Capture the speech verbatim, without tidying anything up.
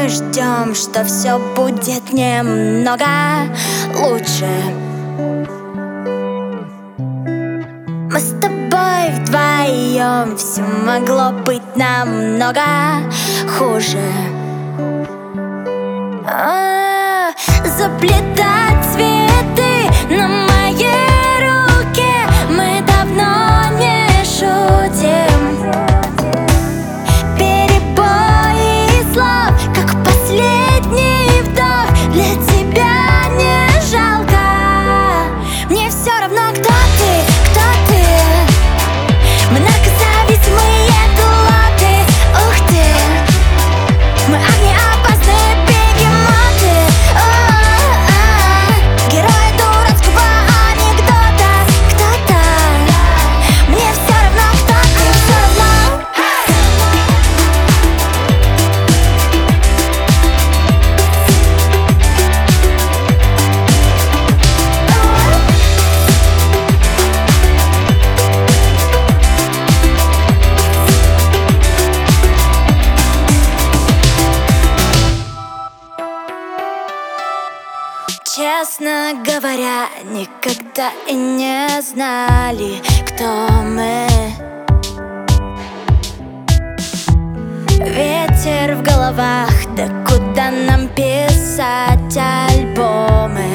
мы ждем, что все будет немного лучше. Мы с тобой вдвоем, все могло быть намного хуже. А, заплетать цветы на моей руке, мы давно не шутим. Перебои слов, как последний вдох, для тебя не жалко. Мне все равно, кто ты, кто ты. Мы наркозависимые пилоты, ух ты. Мы огнеопасные бегемоты, о-о-о. Герои дурацкого анекдота, кто-то. Мне все равно, кто ты, все равно. Честно говоря, никогда и не знали, кто мы. Ветер в головах, да куда нам писать альбомы?